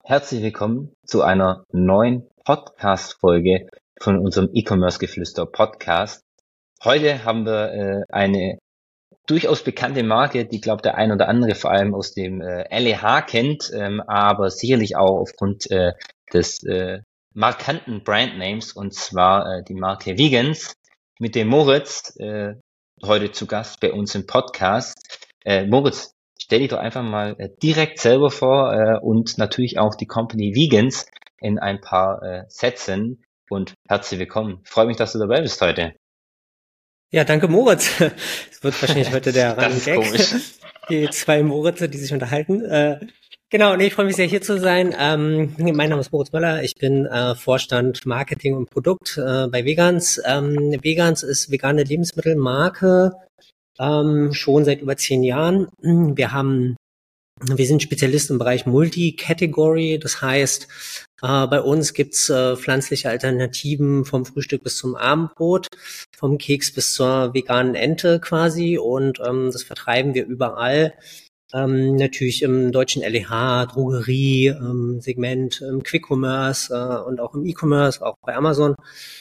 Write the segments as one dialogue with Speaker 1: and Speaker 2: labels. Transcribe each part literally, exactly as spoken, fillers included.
Speaker 1: Herzlich willkommen zu einer neuen Podcast-Folge von unserem E-Commerce-Geflüster-Podcast. Heute haben wir äh, eine durchaus bekannte Marke, die, glaube der ein oder andere vor allem aus dem äh, L E H kennt, ähm, aber sicherlich auch aufgrund äh, des äh, markanten Brandnames, und zwar äh, die Marke Vegans, mit dem Moritz, äh, heute zu Gast bei uns im Podcast. Äh, Moritz, stell dich doch einfach mal äh, direkt selber vor äh, und natürlich auch die Company Vegans in ein paar äh, Sätzen, und herzlich willkommen. Freue mich, dass du dabei bist heute.
Speaker 2: Ja, danke Moritz. Das wird wahrscheinlich heute der
Speaker 1: Das
Speaker 2: Running
Speaker 1: ist
Speaker 2: Gag.
Speaker 1: komisch.
Speaker 2: Die zwei Moritze, die sich unterhalten. Äh, genau, nee, ich freue mich sehr, hier zu sein. Ähm, mein Name ist Moritz Möller. Ich bin äh, Vorstand Marketing und Produkt äh, bei Vegans. Ähm, Vegans ist vegane Lebensmittelmarke, ähm, schon seit über zehn Jahren. Wir haben Wir sind Spezialist im Bereich Multi-Category, das heißt, äh, bei uns gibt's äh, pflanzliche Alternativen vom Frühstück bis zum Abendbrot, vom Keks bis zur veganen Ente quasi, und ähm, das vertreiben wir überall. Ähm, natürlich im deutschen L E H, Drogerie, ähm, Segment, im Quick-Commerce äh, und auch im E-Commerce, auch bei Amazon.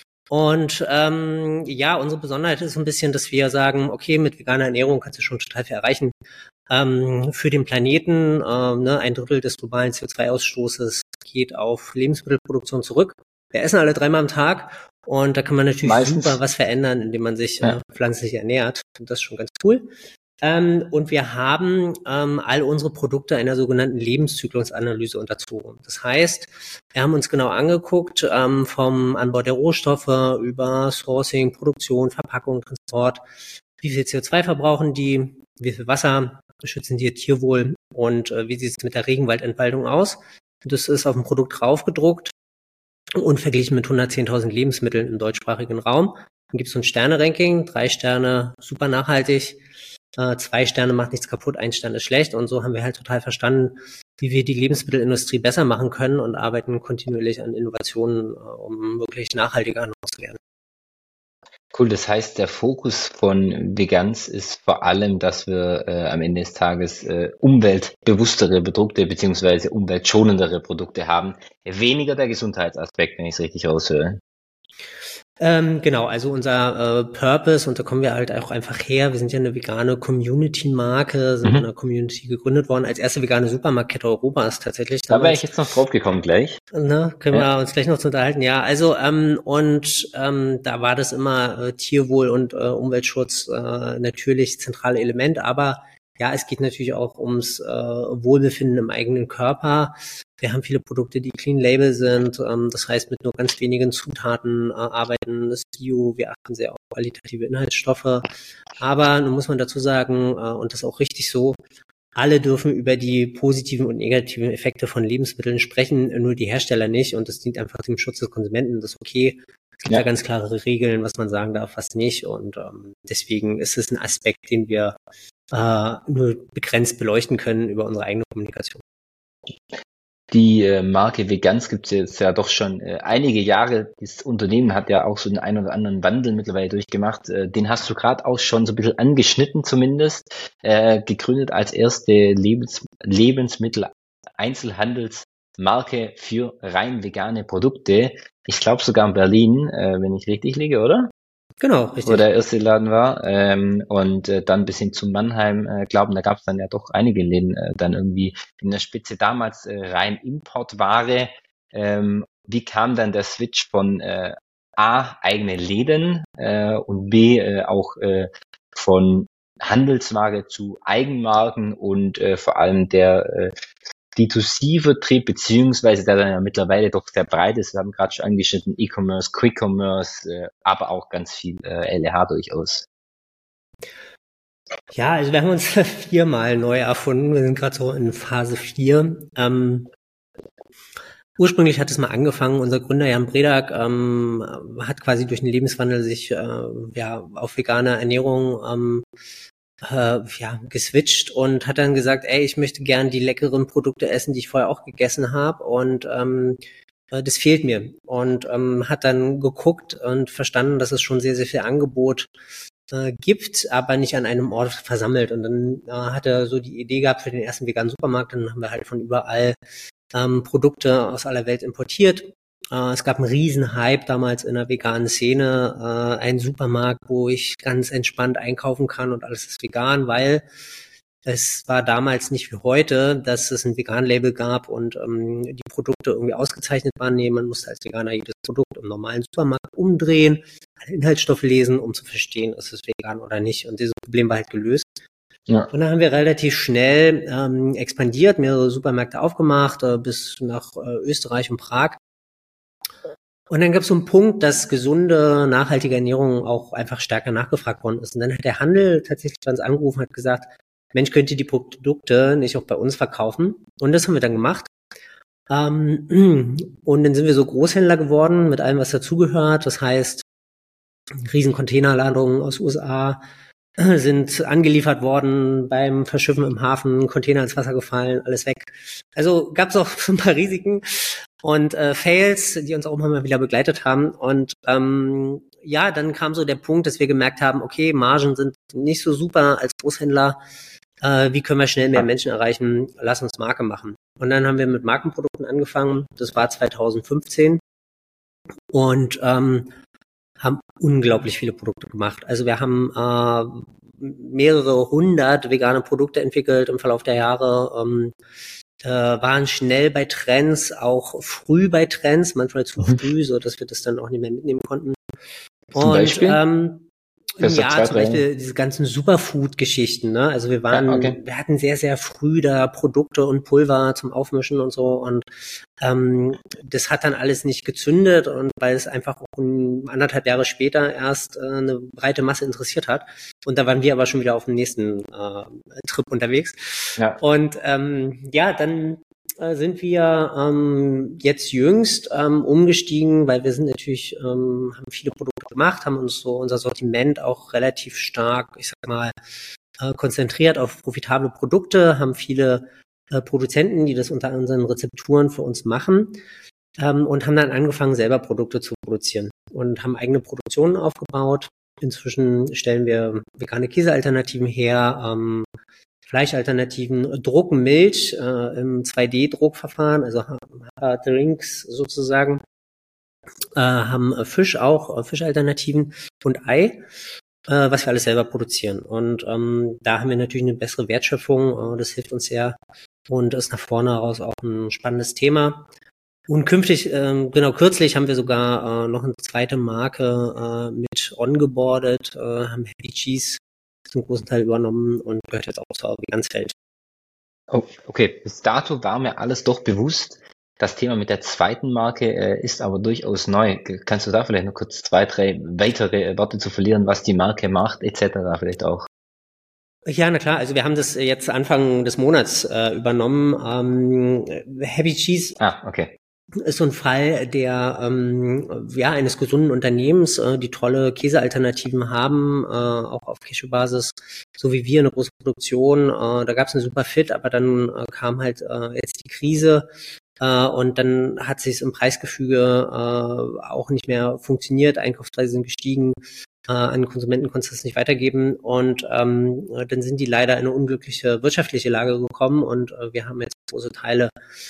Speaker 2: Und ähm, ja, unsere Besonderheit ist ein bisschen, dass wir sagen, okay, mit veganer Ernährung kannst du schon total viel erreichen. Ähm, für den Planeten, äh, ne, ein Drittel des globalen C O zwei Ausstoßes geht auf Lebensmittelproduktion zurück. Wir essen alle dreimal am Tag, und da kann man natürlich
Speaker 1: Meistens.
Speaker 2: super was verändern, indem man sich
Speaker 1: Ja.
Speaker 2: äh, pflanzlich ernährt. Und das ist schon ganz cool. Ähm, und wir haben ähm, all unsere Produkte einer sogenannten Lebenszyklusanalyse unterzogen. Das heißt, wir haben uns genau angeguckt, ähm, vom Anbau der Rohstoffe über Sourcing, Produktion, Verpackung, Transport, wie viel C O zwei verbrauchen die, wie viel Wasser schützen die Tierwohl, und äh, wie sieht es mit der Regenwaldentwaldung aus. Das ist auf dem Produkt draufgedruckt und verglichen mit hundertzehntausend Lebensmitteln im deutschsprachigen Raum. Dann gibt es so ein Sterne-Ranking, drei Sterne super nachhaltig, äh, zwei Sterne macht nichts kaputt, ein Stern ist schlecht, und so haben wir halt total verstanden, wie wir die Lebensmittelindustrie besser machen können, und arbeiten kontinuierlich an Innovationen, äh, um wirklich nachhaltiger zu werden.
Speaker 1: Cool, das heißt, der Fokus von Vegans ist vor allem, dass wir äh, am Ende des Tages äh, umweltbewusstere Produkte beziehungsweise umweltschonendere Produkte haben. Weniger der Gesundheitsaspekt, wenn ich es richtig raushöre.
Speaker 2: Ähm, genau, also unser äh, Purpose, und da kommen wir halt auch einfach her, wir sind ja eine vegane Community-Marke, sind
Speaker 1: Mhm.
Speaker 2: in einer Community gegründet worden, als erste vegane Supermarktkette Europas tatsächlich
Speaker 1: Da wäre
Speaker 2: damals.
Speaker 1: ich jetzt noch drauf gekommen gleich.
Speaker 2: Ne, können
Speaker 1: Ja.
Speaker 2: wir uns gleich noch zu unterhalten. Ja, also ähm, und ähm, da war das immer äh, Tierwohl und äh, Umweltschutz äh, natürlich zentrale Element, aber ja, es geht natürlich auch ums äh, Wohlbefinden im eigenen Körper. Wir haben viele Produkte, die Clean Label sind, ähm, das heißt, mit nur ganz wenigen Zutaten äh, arbeiten, das Bio, wir achten sehr auf qualitative Inhaltsstoffe, aber nun muss man dazu sagen, äh, und das ist auch richtig so, alle dürfen über die positiven und negativen Effekte von Lebensmitteln sprechen, nur die Hersteller nicht, und das dient einfach dem Schutz des Konsumenten, das ist okay. Es gibt
Speaker 1: Ja.
Speaker 2: da ganz klare Regeln, was man sagen darf, was nicht, und ähm, deswegen ist es ein Aspekt, den wir äh, nur begrenzt beleuchten können über unsere eigene Kommunikation.
Speaker 1: Die äh, Marke Vegans gibt es jetzt ja doch schon äh, einige Jahre. Das Unternehmen hat ja auch so den einen oder anderen Wandel mittlerweile durchgemacht. Äh, den hast du gerade auch schon so ein bisschen angeschnitten zumindest. Äh, gegründet als erste Lebens Lebensmittel-Einzelhandelsmarke für rein vegane Produkte. Ich glaube sogar in Berlin, äh, wenn ich richtig liege, oder?
Speaker 2: Genau, richtig.
Speaker 1: Wo der erste Laden war. Ähm, und äh, dann bis hin zu Mannheim, äh, glauben, da gab es dann ja doch einige Läden äh, dann irgendwie in der Spitze. Damals äh, rein Importware. Ähm, wie kam dann der Switch von äh, A, eigene Läden äh, und B, äh, auch äh, von Handelsware zu Eigenmarken und äh, vor allem der äh, D zwei C-Vertrieb, beziehungsweise der dann ja mittlerweile doch sehr breit ist. Wir haben gerade schon angeschnitten, E-Commerce, Quick-Commerce, äh, aber auch ganz viel äh, L E H durchaus.
Speaker 2: Ja, also wir haben uns viermal neu erfunden. Wir sind gerade so in Phase vier. Ähm, ursprünglich hat es mal angefangen, unser Gründer Jan Bredak ähm, hat quasi durch den Lebenswandel sich äh, ja auf vegane Ernährung ähm, äh, ja geswitcht und hat dann gesagt, ey, ich möchte gern die leckeren Produkte essen, die ich vorher auch gegessen habe, und ähm, äh, das fehlt mir. Und ähm, hat dann geguckt und verstanden, dass es schon sehr, sehr viel Angebot äh, gibt, aber nicht an einem Ort versammelt. Und dann äh, hat er so die Idee gehabt für den ersten veganen Supermarkt. Dann haben wir halt von überall ähm, Produkte aus aller Welt importiert. Äh, es gab einen riesen Hype damals in der veganen Szene, äh, einen Supermarkt, wo ich ganz entspannt einkaufen kann und alles ist vegan, weil es war damals nicht wie heute, dass es ein Vegan-Label gab und ähm, die Produkte irgendwie ausgezeichnet waren. Nee, man musste als Veganer jedes Produkt im normalen Supermarkt umdrehen, alle Inhaltsstoffe lesen, um zu verstehen, ist es vegan oder nicht. Und dieses Problem war halt gelöst. Ja. Und dann haben wir relativ schnell ähm, expandiert, mehrere Supermärkte aufgemacht, äh, bis nach äh, Österreich und Prag. Und dann gab es so einen Punkt, dass gesunde, nachhaltige Ernährung auch einfach stärker nachgefragt worden ist. Und dann hat der Handel tatsächlich bei uns angerufen und hat gesagt, Mensch, könnt ihr die Produkte nicht auch bei uns verkaufen? Und das haben wir dann gemacht. Ähm, und dann sind wir so Großhändler geworden mit allem, was dazugehört. Das heißt, riesen Containerladungen aus U S A sind angeliefert worden, beim Verschiffen im Hafen, Container ins Wasser gefallen, alles weg. Also gab es auch ein paar Risiken und äh, Fails, die uns auch immer mal wieder begleitet haben. Und ähm, ja, dann kam so der Punkt, dass wir gemerkt haben, okay, Margen sind nicht so super als Großhändler. Äh, wie können wir schnell mehr Menschen erreichen? Lass uns Marke machen. Und dann haben wir mit Markenprodukten angefangen. Das war zwanzig fünfzehn. Und ähm, haben unglaublich viele Produkte gemacht. Also wir haben äh, mehrere hundert vegane Produkte entwickelt im Verlauf der Jahre, ähm, äh, waren schnell bei Trends, auch früh bei Trends, manchmal zu früh, so dass wir das dann auch nicht mehr mitnehmen konnten.
Speaker 1: Zum
Speaker 2: Und
Speaker 1: Beispiel?
Speaker 2: Ähm,
Speaker 1: Das
Speaker 2: ja,
Speaker 1: zwei,
Speaker 2: zum Beispiel diese ganzen Superfood-Geschichten, ne? Also wir waren, ja, okay. wir hatten sehr, sehr früh da Produkte und Pulver zum Aufmischen und so und ähm, das hat dann alles nicht gezündet und weil es einfach auch ein, anderthalb Jahre später erst äh, eine breite Masse interessiert hat und da waren wir aber schon wieder auf dem nächsten äh, Trip unterwegs. Ja. Und ähm, ja, dann sind wir ähm, jetzt jüngst ähm, umgestiegen, weil wir sind natürlich, ähm, haben viele Produkte gemacht, haben uns so unser Sortiment auch relativ stark, ich sag mal, äh, konzentriert auf profitable Produkte, haben viele äh, Produzenten, die das unter unseren Rezepturen für uns machen ähm, und haben dann angefangen, selber Produkte zu produzieren und haben eigene Produktionen aufgebaut. Inzwischen stellen wir vegane Käsealternativen her, ähm, Fleischalternativen, drucken Milch äh, im zwei D Druckverfahren, also Drinks sozusagen, äh, haben Fisch auch, äh, Fischalternativen und Ei, äh, was wir alles selber produzieren. Und ähm, da haben wir natürlich eine bessere Wertschöpfung, äh, das hilft uns sehr und ist nach vorne raus auch ein spannendes Thema. Und künftig, äh, genau kürzlich haben wir sogar äh, noch eine zweite Marke äh, mit ongeboardet, äh, haben Happy Cheese zum großen Teil übernommen und gehört jetzt auch zur Vegansfeld.
Speaker 1: Oh, okay, bis dato war mir alles doch bewusst. Das Thema mit der zweiten Marke äh, ist aber durchaus neu. Kannst du da vielleicht noch kurz zwei, drei weitere Worte zu verlieren, was die Marke macht, et cetera vielleicht auch?
Speaker 2: Ja, na klar. Also wir haben das jetzt Anfang des Monats äh, übernommen. Ähm, Happy Cheese.
Speaker 1: Ah, okay.
Speaker 2: Ist so ein Fall der ähm, ja eines gesunden Unternehmens, äh, die tolle Käsealternativen haben, äh, auch auf Cashew-Basis, so wie wir, eine große Produktion. Äh, da gab es eine super Fit, aber dann äh, kam halt äh, jetzt die Krise äh, und dann hat sich im Preisgefüge äh, auch nicht mehr funktioniert. Einkaufspreise sind gestiegen. Äh, an Konsumenten konnte es nicht weitergeben und ähm, dann sind die leider in eine unglückliche wirtschaftliche Lage gekommen und äh, wir haben jetzt große Teile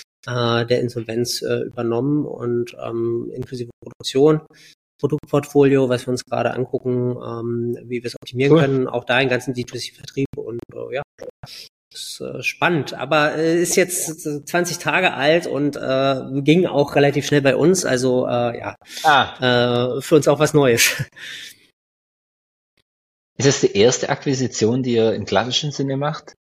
Speaker 2: der Insolvenz äh, übernommen und ähm, inklusive Produktion, Produktportfolio, was wir uns gerade angucken, ähm, wie wir es optimieren cool. können, auch da den ganzen D zwei C-Vertrieb und äh, ja, das ist äh, spannend, aber äh, ist jetzt zwanzig Tage alt und äh, ging auch relativ schnell bei uns, also äh, ja, ah. äh, für uns auch was Neues.
Speaker 1: Ist das die erste Akquisition, die ihr im klassischen Sinne macht?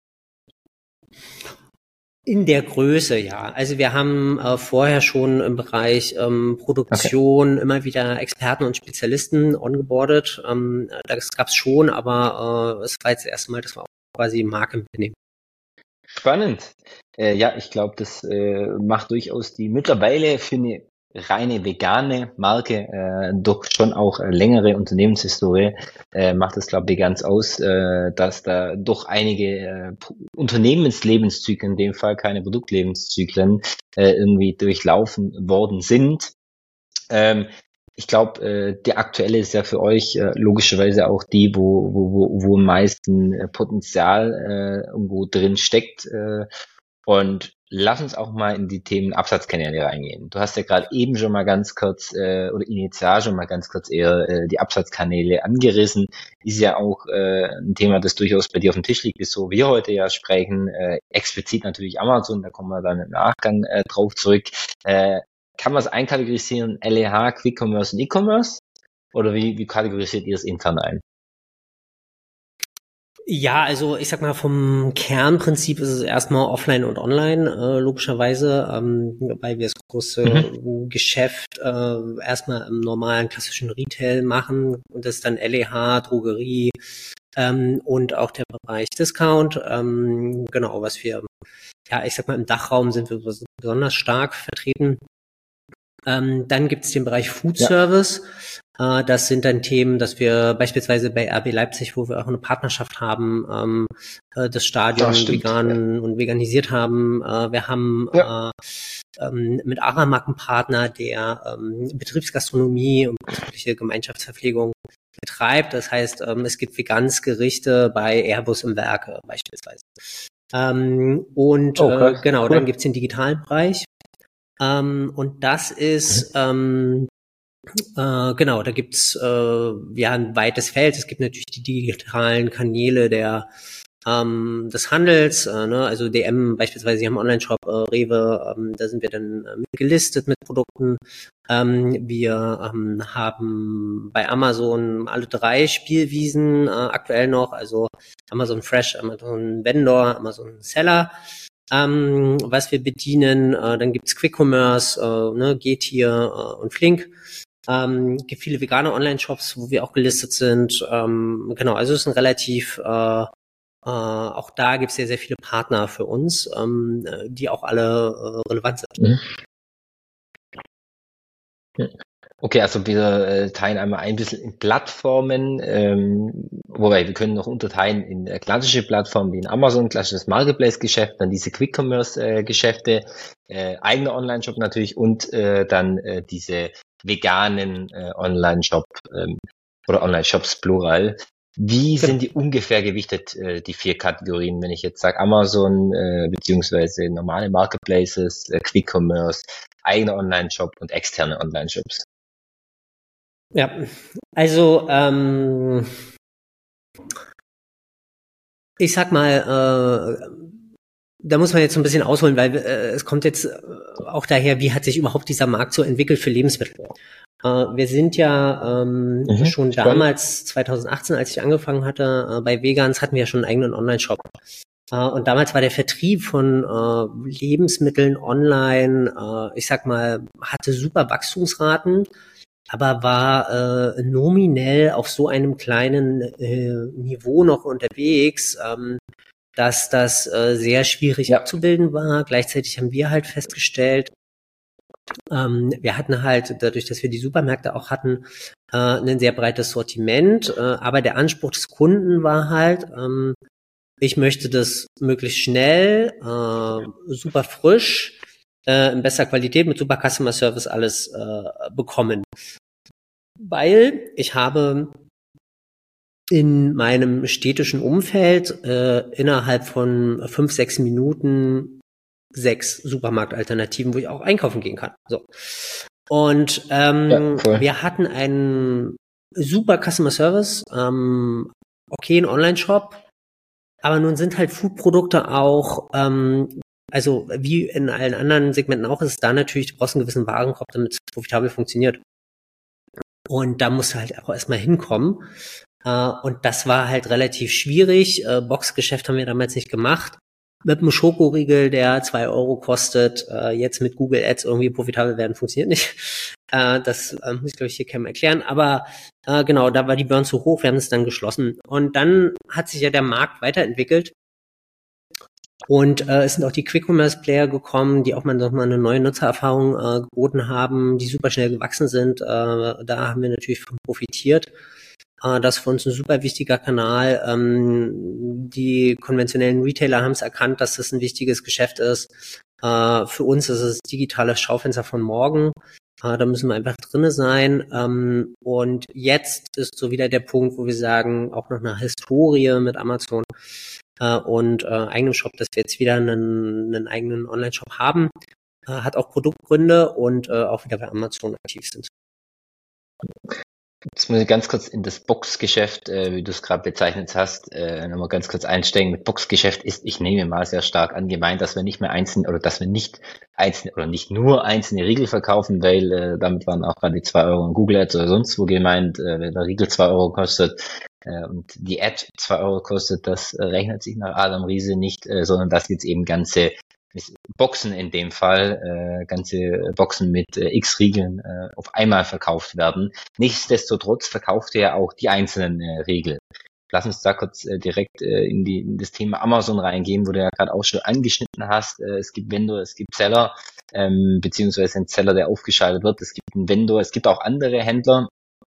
Speaker 2: In der Größe, ja. Also wir haben äh, vorher schon im Bereich ähm, Produktion okay. immer wieder Experten und Spezialisten ongeboardet. Ähm, das gab's schon, aber äh, es war jetzt das erste Mal, dass wir auch quasi Marke mitnehmen.
Speaker 1: Spannend. Äh, ja, ich glaube, das äh, macht durchaus die mittlerweile für eine reine vegane Marke, äh, doch schon auch äh, längere Unternehmenshistorie, äh, macht es, glaube ich, ganz aus, äh, dass da doch einige äh, Unternehmenslebenszyklen, in dem Fall keine Produktlebenszyklen, äh, irgendwie durchlaufen worden sind. Ähm, ich glaube, äh, der aktuelle ist ja für euch äh, logischerweise auch die, wo wo wo, wo am meisten äh, Potenzial äh, irgendwo drin steckt. Äh, Und lass uns auch mal in die Themen Absatzkanäle reingehen. Du hast ja gerade eben schon mal ganz kurz äh, oder initial schon mal ganz kurz eher äh, die Absatzkanäle angerissen. Ist ja auch äh, ein Thema, das durchaus bei dir auf dem Tisch liegt, ist so wir heute ja sprechen. Äh, explizit natürlich Amazon, da kommen wir dann im Nachgang äh, drauf zurück. Äh, kann man es einkategorisieren, L E H, Quick Commerce und E-Commerce? Oder wie, wie kategorisiert ihr es intern ein?
Speaker 2: Ja, also ich sag mal, vom Kernprinzip ist es erstmal offline und online, äh, logischerweise, ähm, weil wir das große
Speaker 1: Mhm.
Speaker 2: Geschäft äh, erstmal im normalen klassischen Retail machen und das ist dann L E H, Drogerie ähm, und auch der Bereich Discount. Ähm, genau, was wir, ja, ich sag mal, im Dachraum sind wir besonders stark vertreten. Ähm, dann gibt es den Bereich Food
Speaker 1: Ja,
Speaker 2: Service. Äh, das sind dann Themen, dass wir beispielsweise bei R B Leipzig, wo wir auch eine Partnerschaft haben, ähm, äh, das
Speaker 1: das
Speaker 2: Stadion
Speaker 1: stimmt. Ja.
Speaker 2: vegan und veganisiert haben. Äh, wir haben
Speaker 1: Ja.
Speaker 2: äh, ähm, mit Aramak einen Partner, der ähm, Betriebsgastronomie und betriebliche Gemeinschaftsverpflegung betreibt. Das heißt, ähm, es gibt Vegansgerichte bei Airbus im Werk äh, beispielsweise. Ähm, und
Speaker 1: Oh,
Speaker 2: äh,
Speaker 1: krass.
Speaker 2: genau, dann
Speaker 1: Cool.
Speaker 2: gibt's den digitalen Bereich. Ähm, und das ist,
Speaker 1: Mhm.
Speaker 2: ähm, äh, genau, da gibt's äh, ja ein weites Feld. Es gibt natürlich die digitalen Kanäle der ähm, des Handels, äh, ne? Also D M beispielsweise, die haben einen Online-Shop, äh, Rewe, ähm, da sind wir dann äh, mit gelistet mit Produkten. Ähm, wir ähm, haben bei Amazon alle drei Spielwiesen äh, aktuell noch, also Amazon Fresh, Amazon Vendor, Amazon Seller. Ähm, was wir bedienen, äh, dann gibt's Quick Commerce, äh, ne, Getir äh, und Flink. Ähm, gibt viele vegane Online-Shops, wo wir auch gelistet sind. Ähm, genau, also es ist ein relativ, äh, äh, auch da gibt es sehr, sehr viele Partner für uns, ähm, äh, die auch alle äh, relevant sind.
Speaker 1: Mhm. Okay, also wir äh, teilen einmal ein bisschen in Plattformen, ähm, wobei wir können noch unterteilen in äh, klassische Plattformen wie in Amazon, klassisches Marketplace-Geschäft, dann diese Quick-Commerce-Geschäfte, äh, eigener Online-Shop natürlich und äh, dann äh, diese veganen äh, Online-Shop ähm, oder Online-Shops plural. Wie
Speaker 2: Genau.
Speaker 1: sind die ungefähr gewichtet, äh, die vier Kategorien, wenn ich jetzt sage Amazon äh, beziehungsweise normale Marketplaces, äh, Quick-Commerce, eigener Online-Shop und externe Online-Shops?
Speaker 2: Ja, also ähm, ich sag mal, äh, da muss man jetzt so ein bisschen ausholen, weil äh, es kommt jetzt äh, auch daher, wie hat sich überhaupt dieser Markt so entwickelt für Lebensmittel? Äh, wir sind ja ähm,
Speaker 1: Mhm,
Speaker 2: schon
Speaker 1: spannend.
Speaker 2: damals, zwanzig achtzehn, als ich angefangen hatte, äh, bei Vegans hatten wir ja schon einen eigenen Online-Shop. Äh, und damals war der Vertrieb von äh, Lebensmitteln online, äh, ich sag mal, hatte super Wachstumsraten, aber war äh, nominell auf so einem kleinen äh, Niveau noch unterwegs, ähm, dass das äh, sehr schwierig
Speaker 1: Ja.
Speaker 2: abzubilden war. Gleichzeitig haben wir halt festgestellt, ähm, wir hatten halt, dadurch, dass wir die Supermärkte auch hatten, äh, ein sehr breites Sortiment, äh, aber der Anspruch des Kunden war halt, ähm, ich möchte das möglichst schnell, äh, super frisch, äh, in bester Qualität, mit super Customer Service alles äh, bekommen. Weil ich habe in meinem städtischen Umfeld äh, innerhalb von fünf, sechs Minuten sechs Supermarktalternativen, wo ich auch einkaufen gehen kann. So. Und
Speaker 1: Ja,
Speaker 2: ähm,
Speaker 1: voll.
Speaker 2: wir hatten einen super Customer Service, ähm, okay, ein Online-Shop, aber nun sind halt Foodprodukte auch, ähm, also wie in allen anderen Segmenten auch, ist es da natürlich, du brauchst einen gewissen Warenkorb, damit es profitabel funktioniert. Und da musst du halt auch erstmal hinkommen. Uh, und das war halt relativ schwierig. Uh, Boxgeschäft haben wir damals nicht gemacht. Mit einem Schokoriegel, der zwei Euro kostet, uh, jetzt mit Google Ads irgendwie profitabel werden, funktioniert nicht. Uh, das uh, muss ich, glaube ich, hier keinem erklären. Aber uh, genau, da war die Burn zu hoch, wir haben es dann geschlossen. Und dann hat sich ja der Markt weiterentwickelt. Und äh, es sind auch die Quick-Commerce-Player gekommen, die auch mal noch mal eine neue Nutzererfahrung äh, geboten haben, die super schnell gewachsen sind. Äh, da haben wir natürlich von profitiert. Äh, das ist für uns ein super wichtiger Kanal. Ähm, die konventionellen Retailer haben es erkannt, dass das ein wichtiges Geschäft ist. Äh, für uns ist es das digitale Schaufenster von morgen. Äh, da müssen wir einfach drinne sein. Ähm, und jetzt ist so wieder der Punkt, wo wir sagen, auch nach einer Historie mit Amazon, äh, und äh, eigenem Shop, dass wir jetzt wieder einen, einen eigenen Online-Shop haben. Äh, hat auch Produktgründe und äh, auch wieder bei Amazon aktiv sind.
Speaker 1: Jetzt muss ich ganz kurz in das Boxgeschäft, äh, wie du es gerade bezeichnet hast, äh, nochmal ganz kurz einsteigen. Mit Boxgeschäft ist, ich nehme mal sehr stark an, gemeint, dass wir nicht mehr einzelne oder dass wir nicht einzelne oder nicht nur einzelne Riegel verkaufen, weil äh, damit waren auch gerade die zwei Euro in Google Ads oder sonst wo gemeint, äh, wenn der Riegel zwei Euro kostet äh, und die Ad zwei Euro kostet, das äh, rechnet sich nach Adam Riese nicht, äh, sondern dass jetzt eben ganze Boxen in dem Fall, äh, ganze Boxen mit äh, X Riegeln äh, auf einmal verkauft werden. Nichtsdestotrotz verkauft er auch die einzelnen äh, Riegel. Lass uns da kurz äh, direkt äh, in, die, in das Thema Amazon reingehen, wo du ja gerade auch schon angeschnitten hast. Äh, es gibt Vendor, es gibt Seller, ähm, beziehungsweise ein Seller, der aufgeschaltet wird. Es gibt einen Vendor, es gibt auch andere Händler.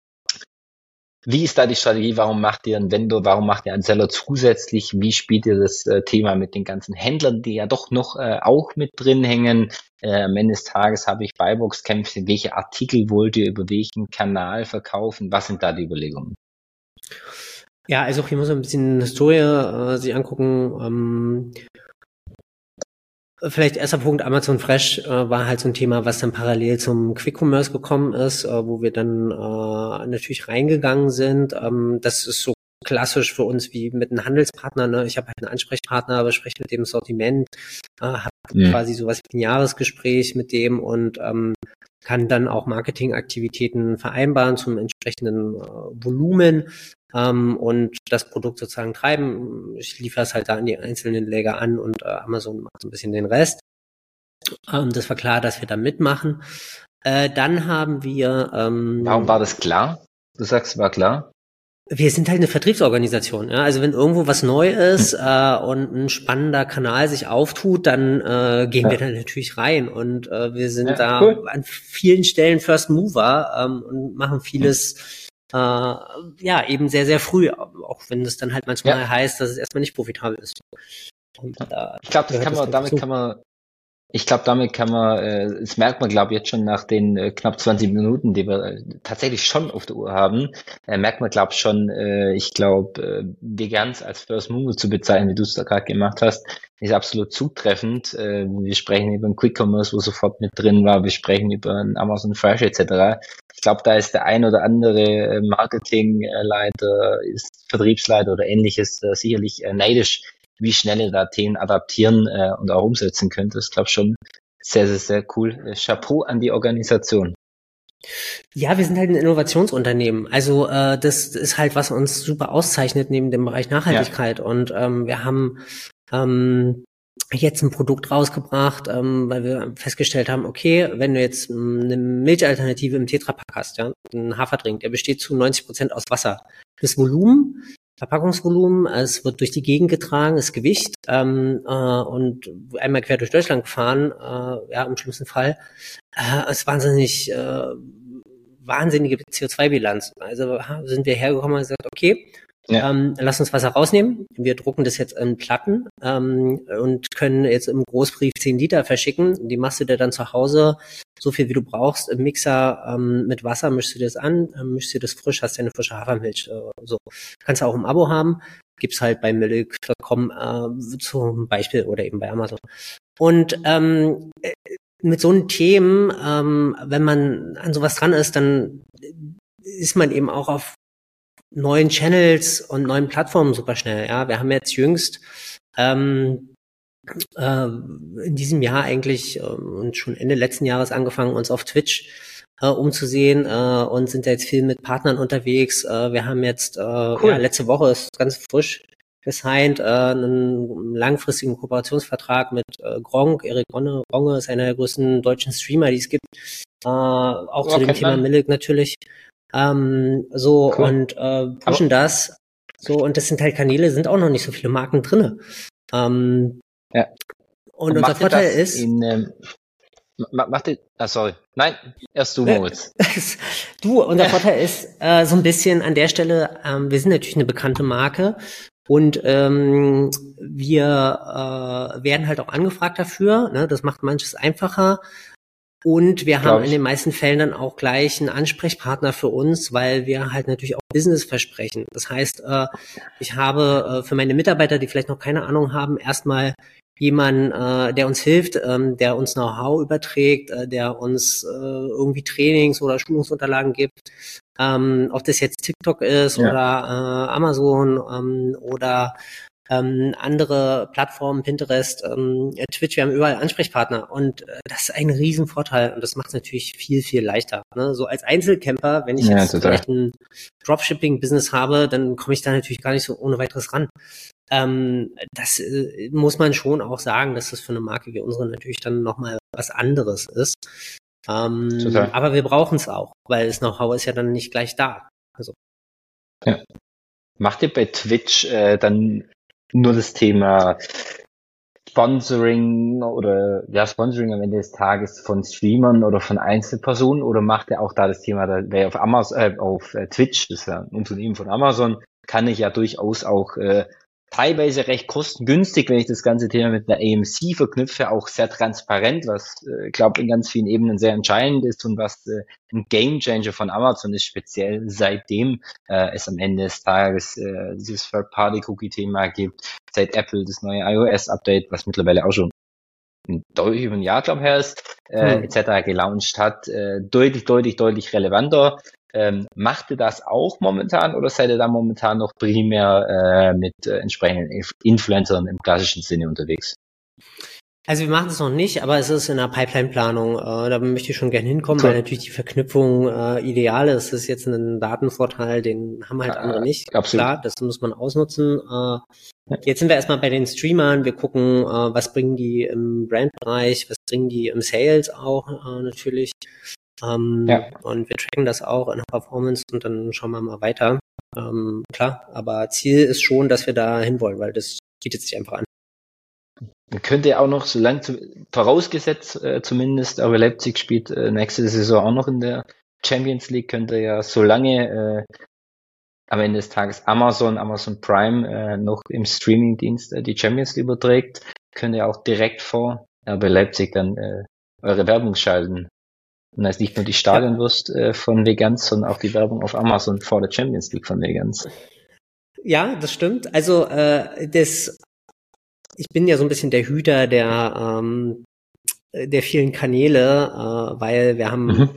Speaker 1: Wie ist da die Strategie? Warum macht ihr einen Vendor? Warum macht ihr einen Seller zusätzlich? Wie spielt ihr das äh, Thema mit den ganzen Händlern, die ja doch noch äh, auch mit drin hängen? Äh, am Ende des Tages habe ich Buybox-Kämpfe. Welche Artikel wollt ihr über welchen Kanal verkaufen? Was sind da die Überlegungen?
Speaker 2: Ja, also hier muss man ein bisschen Historie äh, sich angucken. Ähm, Vielleicht erster Punkt, Amazon Fresh äh, war halt so ein Thema, was dann parallel zum Quick Commerce gekommen ist, äh, wo wir dann äh, natürlich reingegangen sind. Ähm, das ist so klassisch für uns wie mit einem Handelspartner. Ne? Ich habe halt einen Ansprechpartner, bespreche mit dem Sortiment, äh, habe ja. quasi sowas wie ein Jahresgespräch mit dem und ähm, kann dann auch Marketingaktivitäten vereinbaren zum entsprechenden äh, Volumen. Um, und das Produkt sozusagen treiben. Ich liefere es halt da an die einzelnen Läger an und äh, Amazon macht so ein bisschen den Rest. Um, das war klar, dass wir da mitmachen. Äh, dann haben wir... Ähm,
Speaker 1: Warum war das klar? Du sagst, war klar?
Speaker 2: Wir sind halt eine Vertriebsorganisation. Ja? Also wenn irgendwo was neu ist äh, und ein spannender Kanal sich auftut, dann äh, gehen ja. wir da natürlich rein. Und äh, wir sind ja, da cool. an vielen Stellen First Mover ähm, und machen vieles... Mhm. Uh, ja, eben sehr, sehr früh, auch wenn das dann halt manchmal ja. heißt, dass es erstmal nicht profitabel ist.
Speaker 1: Und, äh, ich glaube, das kann man, damit kann man, ich glaube, damit kann man, äh, das merkt man, glaube ich, jetzt schon nach den äh, knapp zwanzig Minuten, die wir äh, tatsächlich schon auf der Uhr haben, äh, merkt man, glaube ich, schon, äh, ich glaube, äh, Veganz als First Mover zu bezeichnen, wie du es da gerade gemacht hast, ist absolut zutreffend. Äh, wir sprechen über einen Quick Commerce, wo sofort mit drin war, wir sprechen über einen Amazon Fresh et cetera. Ich glaube, da ist der ein oder andere Marketingleiter, ist Vertriebsleiter oder ähnliches äh, sicherlich äh, neidisch, wie schnell ihr da Themen adaptieren äh, und auch umsetzen könnt. Das ist, glaube ich, schon sehr, sehr, sehr cool. Chapeau an die Organisation.
Speaker 2: Ja, wir sind halt ein Innovationsunternehmen. Also äh, das ist halt, was uns super auszeichnet neben dem Bereich Nachhaltigkeit. Ja. Und ähm, wir haben ähm, jetzt ein Produkt rausgebracht, ähm, weil wir festgestellt haben, okay, wenn du jetzt ähm, eine Milchalternative im Tetrapack hast, ja, ein Haferdrink, der besteht zu neunzig Prozent aus Wasser. Das Volumen, Verpackungsvolumen, es wird durch die Gegend getragen, das Gewicht ähm, äh, und einmal quer durch Deutschland gefahren, äh, ja, im schlimmsten Fall, äh, ist wahnsinnig äh, wahnsinnige C O zwei Bilanz. Also sind wir hergekommen und gesagt, okay, ja. Ähm, lass uns Wasser rausnehmen. Wir drucken das jetzt in Platten ähm, und können jetzt im Großbrief zehn Liter verschicken. Die machst du dir dann zu Hause, so viel wie du brauchst, im Mixer ähm, mit Wasser, mischst du das an, äh, mischst du das frisch, hast deine frische Hafermilch. Äh, so. Kannst du auch im Abo haben. Gibt's halt bei milk punkt com äh, zum Beispiel oder eben bei Amazon. Und ähm, mit so einen Themen, ähm, wenn man an sowas dran ist, dann ist man eben auch auf neuen Channels und neuen Plattformen super schnell. Ja, wir haben jetzt jüngst ähm, äh, in diesem Jahr eigentlich äh, und schon Ende letzten Jahres angefangen, uns auf Twitch äh, umzusehen äh, und sind jetzt viel mit Partnern unterwegs. Äh, wir haben jetzt äh, cool. ja, letzte Woche ist ganz frisch gesigned, äh, einen langfristigen Kooperationsvertrag mit äh, Gronk. Erik Ronge, Ronge ist einer der größten deutschen Streamer, die es gibt. Äh, auch oh, zu dem Thema Milk natürlich. Ähm, so cool. und äh, pushen Aber das. So, und das sind halt Kanäle, sind auch noch nicht so viele Marken drinne. Ähm,
Speaker 1: ja.
Speaker 2: Und, und unser Vorteil ist.
Speaker 1: In, ähm, macht ihr, ah, sorry. Nein, erst du, Moritz.
Speaker 2: Du, unser Vorteil ist äh, so ein bisschen an der Stelle, ähm, wir sind natürlich eine bekannte Marke. Und ähm, wir äh, werden halt auch angefragt dafür. Ne? Das macht manches einfacher. Und wir haben in den meisten Fällen dann auch gleich einen Ansprechpartner für uns, weil wir halt natürlich auch Business versprechen. Das heißt, äh, ich habe äh, für meine Mitarbeiter, die vielleicht noch keine Ahnung haben, erstmal jemanden, äh, der uns hilft, ähm, der uns Know-how überträgt, äh, der uns äh, irgendwie Trainings oder Schulungsunterlagen gibt. Ähm, ob das jetzt TikTok ist ja. oder äh, Amazon ähm, oder ähm, andere Plattformen, Pinterest, ähm, Twitch, wir haben überall Ansprechpartner und äh, das ist ein Riesenvorteil und das macht es natürlich viel, viel leichter. Ne? So als Einzelcamper, wenn ich ja, jetzt total. vielleicht ein Dropshipping-Business habe, dann komme ich da natürlich gar nicht so ohne weiteres ran. Ähm, das äh, muss man schon auch sagen, dass das für eine Marke wie unsere natürlich dann nochmal was anderes ist. Ähm, aber wir brauchen es auch, weil das Know-how ist ja dann nicht gleich da. Also.
Speaker 1: Ja. Macht ihr bei Twitch äh, dann nur das Thema Sponsoring oder ja Sponsoring am Ende des Tages von Streamern oder von Einzelpersonen oder macht ihr auch da das Thema, da wäre auf Amazon, äh, auf äh, Twitch, das ist ja ein Unternehmen von Amazon, kann ich ja durchaus auch äh, teilweise recht kostengünstig, wenn ich das ganze Thema mit einer A M C verknüpfe, auch sehr transparent, was, äh, glaube in ganz vielen Ebenen sehr entscheidend ist und was äh, ein Gamechanger von Amazon ist, speziell seitdem äh, es am Ende des Tages äh, dieses Third-Party-Cookie-Thema gibt, seit Apple das neue iOS-Update, was mittlerweile auch schon deutlich über ein Jahr, glaube ich, her ist, äh, hm. et cetera gelauncht hat, äh, deutlich, deutlich, deutlich relevanter. Ähm, macht ihr das auch momentan oder seid ihr da momentan noch primär äh, mit äh, entsprechenden Inf- Influencern im klassischen Sinne unterwegs?
Speaker 2: Also wir machen es noch nicht, aber es ist in der Pipeline-Planung. Äh, da möchte ich schon gerne hinkommen, cool. weil natürlich die Verknüpfung äh, ideal ist. Das ist jetzt ein Datenvorteil, den haben halt andere nicht.
Speaker 1: Absolut.
Speaker 2: Klar, das muss man ausnutzen. Äh, jetzt sind wir erstmal bei den Streamern. Wir gucken, äh, was bringen die im Brandbereich, was bringen die im Sales auch äh, natürlich. Ähm, ja. Und wir tracken das auch in der Performance und dann schauen wir mal weiter. Ähm, klar, aber Ziel ist schon, dass wir da hinwollen, weil das bietet sich einfach an.
Speaker 1: Könnte ja auch noch, so lang zu, vorausgesetzt äh, zumindest, aber Leipzig spielt äh, nächste Saison auch noch in der Champions League, könnte ja, solange äh, am Ende des Tages Amazon, Amazon Prime äh, noch im Streamingdienst äh, die Champions League überträgt, könnt ihr auch direkt vor äh, bei Leipzig dann äh, eure Werbung schalten. Und das ist nicht nur die Stadionwurst ja. äh, von Veganz, sondern auch die Werbung auf Amazon vor der Champions League von Veganz.
Speaker 2: Ja, das stimmt. Also äh, das, ich bin ja so ein bisschen der Hüter der ähm, der vielen Kanäle, äh, weil wir haben mhm.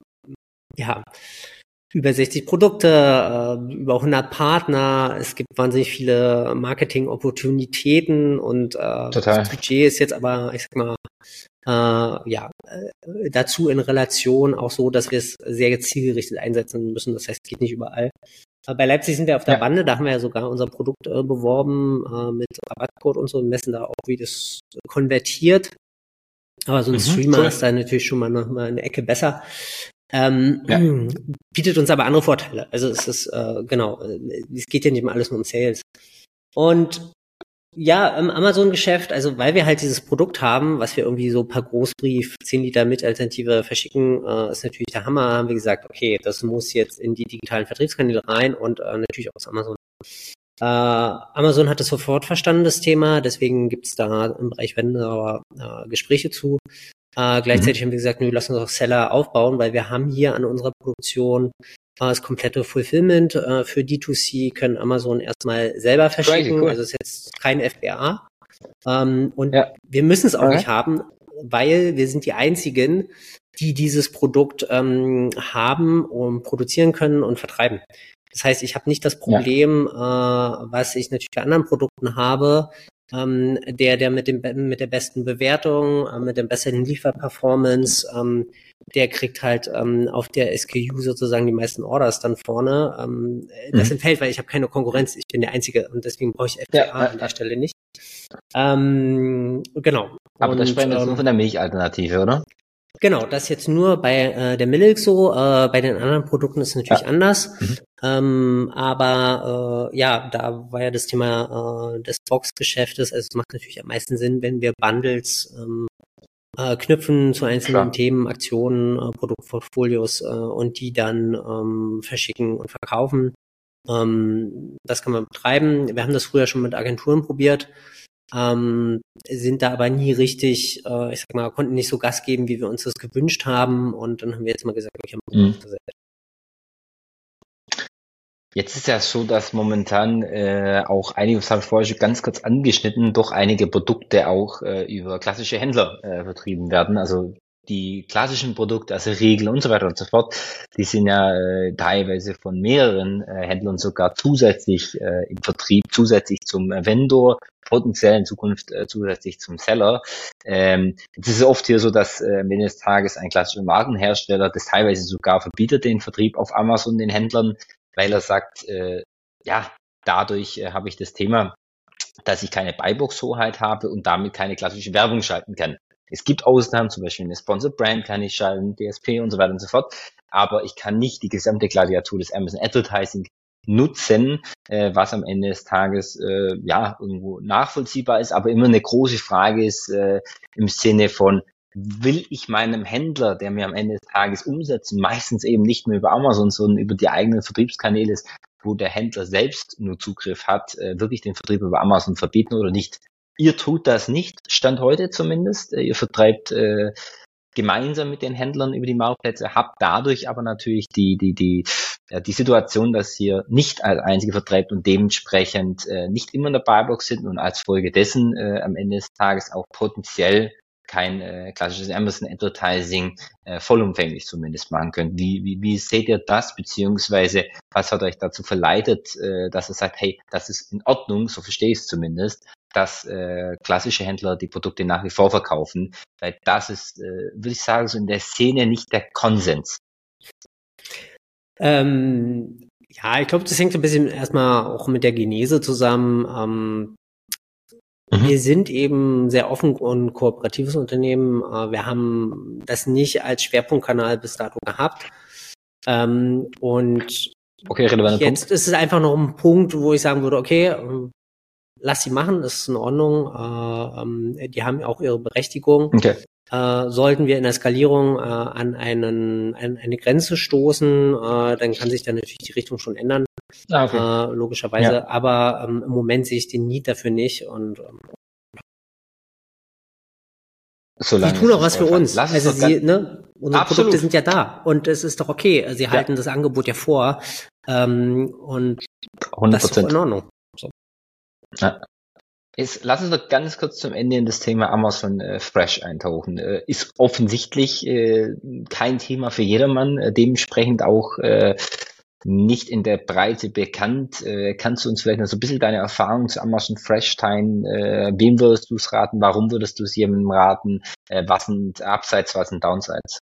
Speaker 2: ja über sechzig Produkte, äh, über hundert Partner. Es gibt wahnsinnig viele Marketing-Opportunitäten und äh, das Budget ist jetzt aber, ich sag mal, äh, ja, äh, dazu in Relation auch so, dass wir es sehr zielgerichtet einsetzen müssen. Das heißt, es geht nicht überall. Äh, bei Leipzig sind wir auf der ja. Bande, da haben wir ja sogar unser Produkt äh, beworben äh, mit Rabattcode und so und messen da auch, wie das konvertiert. Aber so ein mhm, Streamer cool. ist da natürlich schon mal noch mal eine Ecke besser. Ähm, ja. Bietet uns aber andere Vorteile. Also es ist, äh, genau, es geht ja nicht immer alles nur um Sales. Und ja, im Amazon-Geschäft, also weil wir halt dieses Produkt haben, was wir irgendwie so per Großbrief zehn Liter mit Alternative verschicken, äh, ist natürlich der Hammer. Haben wir gesagt, okay, das muss jetzt in die digitalen Vertriebskanäle rein und äh, natürlich aus Amazon. Äh, Amazon hat das sofort verstanden, das Thema, deswegen gibt's da im Bereich Vendor äh, Gespräche zu. Äh, gleichzeitig mhm. haben wir gesagt, nö, lass uns auch Seller aufbauen, weil wir haben hier an unserer Produktion äh, das komplette Fulfillment äh, für D zwei C, können Amazon erstmal selber verschicken, cool. also es ist jetzt kein F B A. Ähm, und ja. wir müssen es auch okay. nicht haben, weil wir sind die einzigen, die dieses Produkt ähm, haben und produzieren können und vertreiben. Das heißt, ich habe nicht das Problem, ja. äh, was ich natürlich bei anderen Produkten habe, ähm, der, der mit dem mit der besten Bewertung, äh, mit der besseren Lieferperformance, ähm, der kriegt halt ähm, auf der S K U sozusagen die meisten Orders dann vorne. Ähm, das mhm. entfällt, weil ich habe keine Konkurrenz, ich bin der Einzige und deswegen brauche ich F B A ja, ja, an der Stelle nicht. Ähm, genau.
Speaker 1: Aber und, da sprechen wir jetzt ähm, nur von der Milchalternative, oder?
Speaker 2: Genau, das jetzt nur bei äh, der Milk so, äh, bei den anderen Produkten ist es natürlich ja. anders. Mhm. Ähm, aber äh, ja, da war ja das Thema äh, des Boxgeschäftes, also es macht natürlich am meisten Sinn, wenn wir Bundles ähm, äh, knüpfen zu einzelnen Klar. Themen, Aktionen, äh, Produktportfolios äh, und die dann ähm, verschicken und verkaufen. Ähm, das kann man betreiben. Wir haben das früher schon mit Agenturen probiert. ähm, sind da aber nie richtig, äh, ich sag mal, konnten nicht so Gas geben, wie wir uns das gewünscht haben. Und dann haben wir jetzt mal gesagt, okay, machen wir
Speaker 1: Mhm.
Speaker 2: auf der Seite.
Speaker 1: Jetzt ist ja so, dass momentan äh, auch einige, das habe ich vorher schon ganz kurz angeschnitten, doch einige Produkte auch äh, über klassische Händler äh, vertrieben werden. Also die klassischen Produkte, also Riegel und so weiter und so fort, die sind ja äh, teilweise von mehreren äh, Händlern sogar zusätzlich äh, im Vertrieb, zusätzlich zum Vendor, potenziell in Zukunft äh, zusätzlich zum Seller. Ähm, es ist oft hier so, dass äh, am Ende des Tages ein klassischer Markenhersteller das teilweise sogar verbietet, den Vertrieb auf Amazon den Händlern, weil er sagt, äh, ja, dadurch äh, habe ich das Thema, dass ich keine Buybox-Hoheit habe und damit keine klassische Werbung schalten kann. Es gibt Ausnahmen, zum Beispiel eine Sponsored Brand kann ich schalten, D S P und so weiter und so fort, aber ich kann nicht die gesamte Gladiatur des Amazon Advertising nutzen, äh, was am Ende des Tages äh, ja irgendwo nachvollziehbar ist, aber immer eine große Frage ist äh, im Sinne von, will ich meinem Händler, der mir am Ende des Tages Umsatz meistens eben nicht mehr über Amazon, sondern über die eigenen Vertriebskanäle ist, wo der Händler selbst nur Zugriff hat, äh, wirklich den Vertrieb über Amazon verbieten oder nicht? Ihr tut das nicht, Stand heute zumindest. Äh, ihr vertreibt äh, gemeinsam mit den Händlern über die Marktplätze, habt dadurch aber natürlich die die die äh, die Situation, dass ihr nicht als einzige vertreibt und dementsprechend äh, nicht immer in der Buybox sind und als Folge dessen äh, am Ende des Tages auch potenziell kein äh, klassisches Amazon Advertising äh, vollumfänglich zumindest machen könnt. Wie, wie, wie seht ihr das, beziehungsweise was hat euch dazu verleitet, äh, dass ihr sagt, hey, das ist in Ordnung, so verstehe ich es zumindest, dass äh, klassische Händler die Produkte nach wie vor verkaufen, weil das ist, äh, würde ich sagen, so in der Szene nicht der Konsens.
Speaker 2: Ähm, ja, ich glaube, das hängt so ein bisschen erstmal auch mit der Genese zusammen. Ähm,
Speaker 1: Mhm.
Speaker 2: Wir sind eben sehr offen und kooperatives Unternehmen. Äh, Wir haben das nicht als Schwerpunktkanal bis dato gehabt. Ähm, Und
Speaker 1: Okay, relevanter
Speaker 2: jetzt
Speaker 1: Punkt.
Speaker 2: ist es einfach noch ein Punkt, wo ich sagen würde, okay, ähm, lass sie machen, das ist in Ordnung. Äh, ähm, Die haben auch ihre Berechtigung.
Speaker 1: Okay.
Speaker 2: Äh, sollten wir in der Skalierung äh, an einen an eine Grenze stoßen, äh, dann kann sich dann natürlich die Richtung schon ändern,
Speaker 1: Ah, okay.
Speaker 2: äh, logischerweise.
Speaker 1: Ja.
Speaker 2: Aber ähm, im Moment sehe ich den Need dafür nicht und ähm, die
Speaker 1: Solange
Speaker 2: tun
Speaker 1: es
Speaker 2: auch
Speaker 1: das
Speaker 2: was für
Speaker 1: Wolf hat.
Speaker 2: uns.
Speaker 1: Lass es
Speaker 2: Also
Speaker 1: doch ganz,
Speaker 2: sie, ne, unsere
Speaker 1: absolut.
Speaker 2: Produkte sind ja da und es ist doch okay. Sie
Speaker 1: Ja.
Speaker 2: halten das Angebot ja vor ähm, und
Speaker 1: hundert
Speaker 2: das ist doch in
Speaker 1: Prozent.
Speaker 2: Ordnung. So.
Speaker 1: Ja. Jetzt, lass uns doch ganz kurz zum Ende in das Thema Amazon äh, Fresh eintauchen. Äh, ist offensichtlich äh, kein Thema für jedermann, äh, dementsprechend auch äh, nicht in der Breite bekannt. Äh, kannst du uns vielleicht noch so ein bisschen deine Erfahrung zu Amazon Fresh teilen? Äh, wem würdest du es raten? Warum würdest du es jemandem raten? Äh, was sind Upsides, was sind Downsides?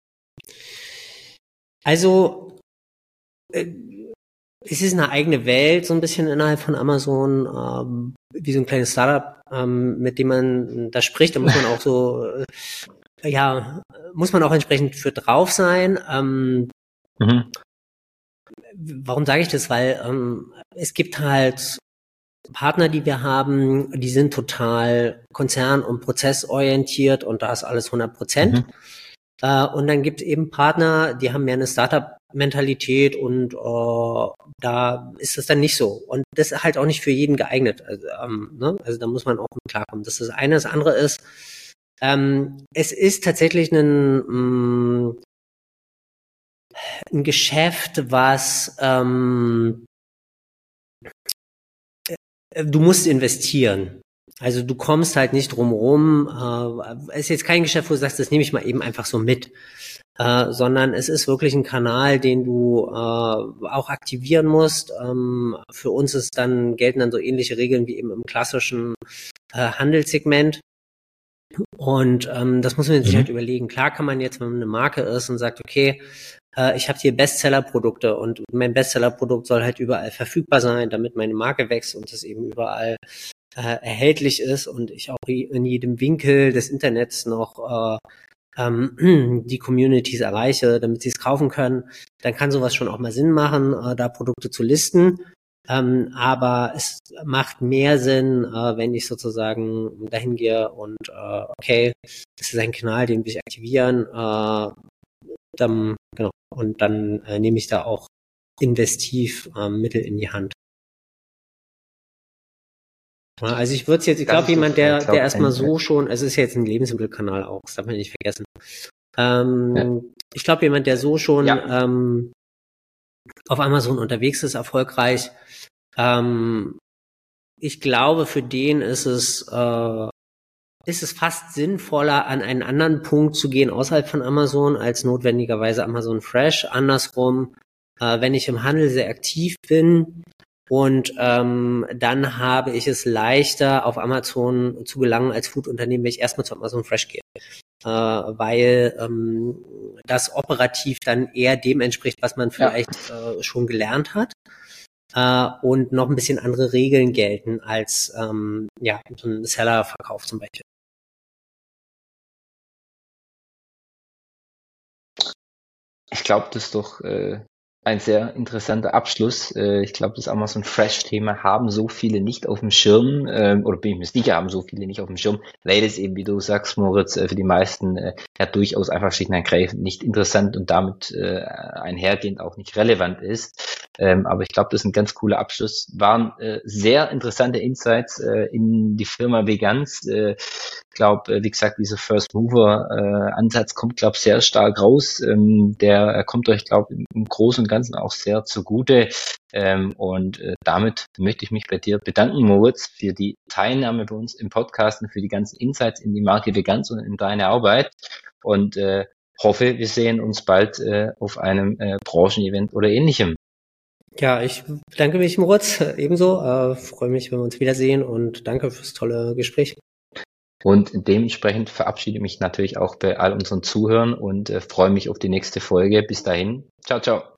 Speaker 2: Also äh, es ist eine eigene Welt, so ein bisschen innerhalb von Amazon, ähm, wie so ein kleines Startup, ähm, mit dem man da spricht. Da muss man auch so, äh, ja, muss man auch entsprechend für drauf sein. Ähm,
Speaker 1: Mhm.
Speaker 2: Warum sage ich das? Weil ähm, es gibt halt Partner, die wir haben, die sind total konzern- und prozessorientiert und da ist alles hundert Prozent.
Speaker 1: Mhm.
Speaker 2: Äh, und dann gibt es eben Partner, die haben mehr eine Startup-Mentalität und äh, da ist das dann nicht so. Und das ist halt auch nicht für jeden geeignet. Also, ähm, ne? Also da muss man auch mit klarkommen. Das ist das eine. Das andere ist, ähm, es ist tatsächlich ein, mh, ein Geschäft, was ähm, du musst investieren. Also du kommst halt nicht drum rum. Äh, es ist jetzt kein Geschäft, wo du sagst, das nehme ich mal eben einfach so mit. Äh, sondern es ist wirklich ein Kanal, den du äh, auch aktivieren musst. Ähm, für uns ist dann gelten dann so ähnliche Regeln wie eben im klassischen äh, Handelssegment. Und ähm, das muss man sich
Speaker 1: Mhm.
Speaker 2: halt überlegen. Klar kann man jetzt, wenn man eine Marke ist und sagt, okay, äh, ich habe hier Bestseller-Produkte und mein Bestseller-Produkt soll halt überall verfügbar sein, damit meine Marke wächst und es eben überall äh, erhältlich ist und ich auch in jedem Winkel des Internets noch äh, ähm, die Communities erreiche, damit sie es kaufen können, dann kann sowas schon auch mal Sinn machen, äh, da Produkte zu listen. Ähm, aber es macht mehr Sinn, äh, wenn ich sozusagen dahin gehe und äh, okay, das ist ein Kanal, den will ich aktivieren, äh, dann, genau, und dann äh, nehme ich da auch investiv äh, Mittel in die Hand. Also ich würde es jetzt, ich glaube, jemand, der, der erstmal so schon, es ist ja jetzt ein Lebensmittelkanal auch, das darf man nicht vergessen. Ähm, ja. Ich glaube, jemand, der so schon ja. ähm, auf Amazon unterwegs ist, erfolgreich, ähm, ich glaube, für den ist es, äh, ist es fast sinnvoller, an einen anderen Punkt zu gehen außerhalb von Amazon, als notwendigerweise Amazon Fresh. Andersrum, äh, wenn ich im Handel sehr aktiv bin, und ähm, dann habe ich es leichter, auf Amazon zu gelangen als Food-Unternehmen, wenn ich erstmal zu Amazon Fresh gehe. Äh, weil ähm, das operativ dann eher dem entspricht, was man vielleicht ja. äh, schon gelernt hat. Äh, und noch ein bisschen andere Regeln gelten als ähm, ja, so ein Seller-Verkauf zum Beispiel.
Speaker 1: Ich glaube, das ist doch äh, ein sehr interessanter Abschluss. Äh, ich glaube, das Amazon Fresh-Thema haben so viele nicht auf dem Schirm, äh, oder bin ich mir sicher, haben so viele nicht auf dem Schirm, weil es eben, wie du sagst, Moritz, äh, für die meisten äh, ja durchaus einfach schlicht und ergreifend nicht interessant und damit äh, einhergehend auch nicht relevant ist. Ähm, aber ich glaube, das ist ein ganz cooler Abschluss. Waren äh, sehr interessante Insights äh, in die Firma Veganz. Äh, ich glaube, äh, wie gesagt, dieser First Mover äh, Ansatz kommt, glaube ich, sehr stark raus. Ähm, der kommt euch, glaube ich, im Großen und Ganzen auch sehr zugute. Ähm, und äh, damit möchte ich mich bei dir bedanken, Moritz, für die Teilnahme bei uns im Podcast und für die ganzen Insights in die Marke Veganz und in deine Arbeit. Und äh, hoffe, wir sehen uns bald äh, auf einem äh, Branchenevent oder ähnlichem.
Speaker 2: Ja, ich bedanke mich, Moritz, ebenso. Äh, freue mich, wenn wir uns wiedersehen und danke fürs tolle Gespräch.
Speaker 1: Und dementsprechend verabschiede ich mich natürlich auch bei all unseren Zuhörern und äh, freue mich auf die nächste Folge. Bis dahin. Ciao, ciao.